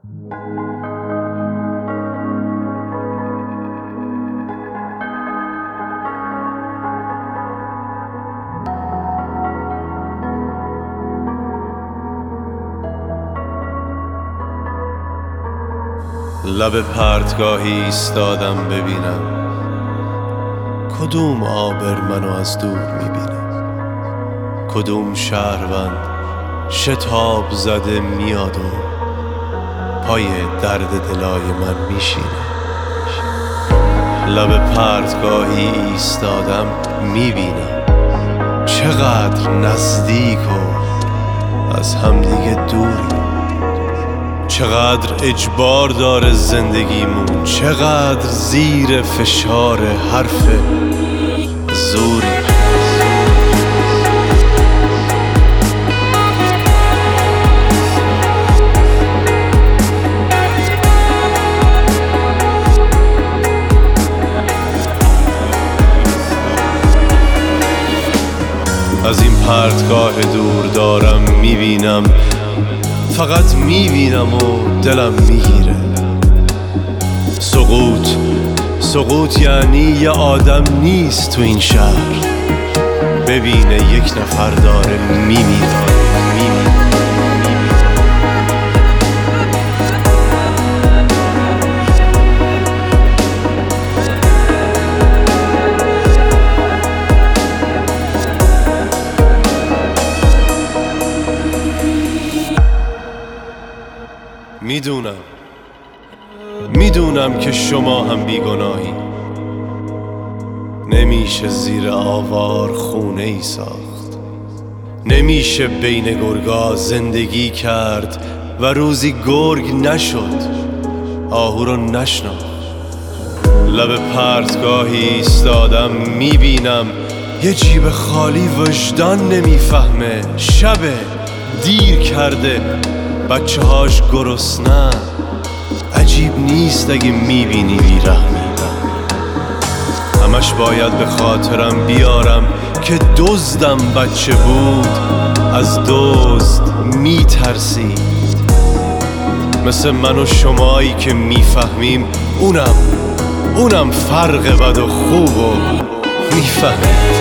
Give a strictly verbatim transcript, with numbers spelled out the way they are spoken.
لب پرتگاهی ایستادم ببینم کدوم عابر منو از دور میبینه، کدوم شهروند شتاب زده میاد و پای درد دلای من میشینه. لب پرتگاهی ایستادم میبینم چقدر نزدیک و از همدیگه دوری، چقدر اجبار داره زندگیمون، چقدر زیر فشار حرف زوری. از این پرتگاه دور دارم میبینم، فقط میبینم و دلم میگیره. سقوط سقوط یعنی یه آدم نیست تو این شهر، ببینه یک نفر داره میمیره. میدونم میدونم که شما هم بیگناهی، نمیشه زیر آوار خونه ای ساخت، نمیشه بین گرگا زندگی کرد و روزی گرگ نشد آهو رو نشناخت. لب پرتگاهی ایستادم میبینم یه جیب خالی وجدان نمیفهمه، شبه دیر کرده بچه هاش گرسنه. عجیب نیست اگه میبینی بیرحمی، همش باید به خاطرم بیارم که دزدم بچه بود از دزد میترسید. مثل من و شمایی که میفهمیم اونم اونم فرق بد و خوب و میفهمید.